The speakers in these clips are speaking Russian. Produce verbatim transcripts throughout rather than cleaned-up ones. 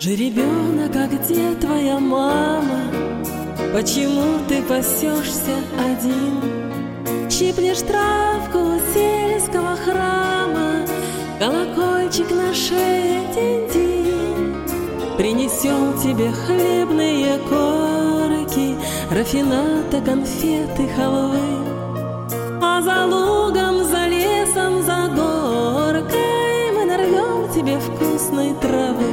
Жеребенок, а где твоя мама? Почему ты пасешься один? Щиплешь травку у сельского храма, колокольчик на шее динь-динь. Принесем тебе хлебные корки, рафината, конфеты, халвы. А за лугом, за лесом, за горкой мы нарвем тебе вкусной травы.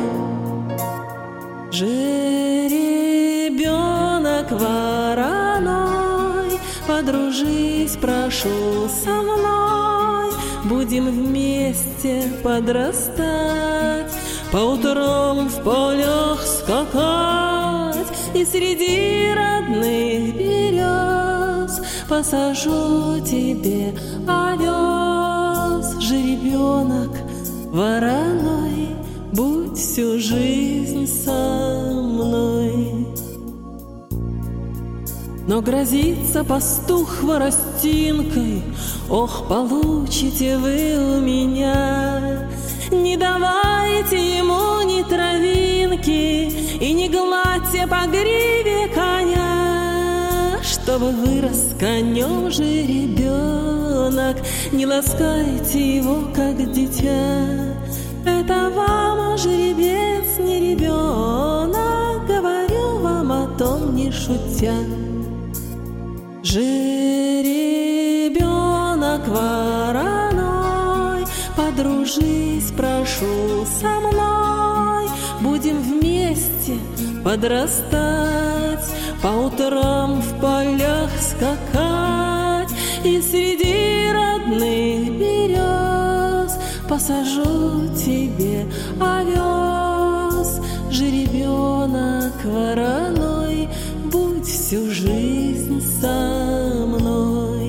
Жеребенок вороной, подружись, прошу, со мной. Будем вместе подрастать, по утрам в полях скакать, и среди родных берез посажу тебе овес. Жеребенок вороной, будь всю жизнь со мной. Но грозится пастух хворостинкой: ох, получите вы у меня. Не давайте ему ни травинки и не гладьте по гриве коня, чтобы вырос конем жеребенок. Не ласкайте его, как дитя. Это вам, жеребец, не ребенок, говорю вам о том, не шутя. Жеребенок вороной, подружись, прошу, со мной. Будем вместе подрастать, по утрам в полях скакать, и среди родных берез посажу тебе овес. Жеребенок вороной, будь всю жизнь со мной.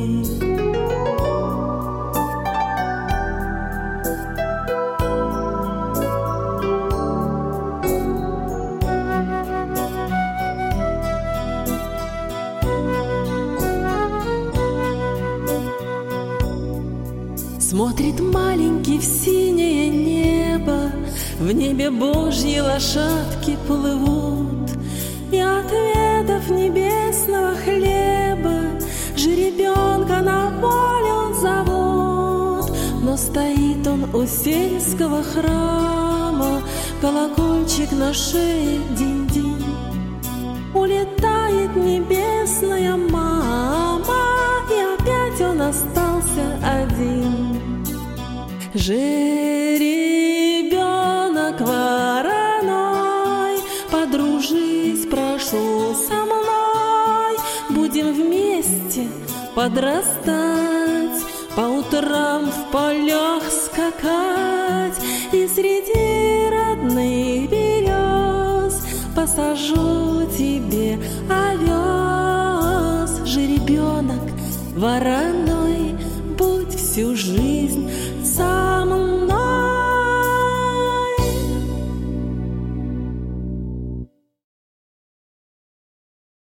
Смотрит маленький в синее небо, в небе Божьи лошадки плывут, и отведав небесного хлеба, жеребенка на волю зовут. Но стоит он у сельского храма, колокольчик на шее динь-динь. Улетает небесная мама, и опять он остался один. Жеребенок вороной, подружись, прошу, со мной. Будем вместе подрастать, по утрам в полях скакать, и среди родных берез посажу тебе овес. Жеребенок вороной, будь всю жизнь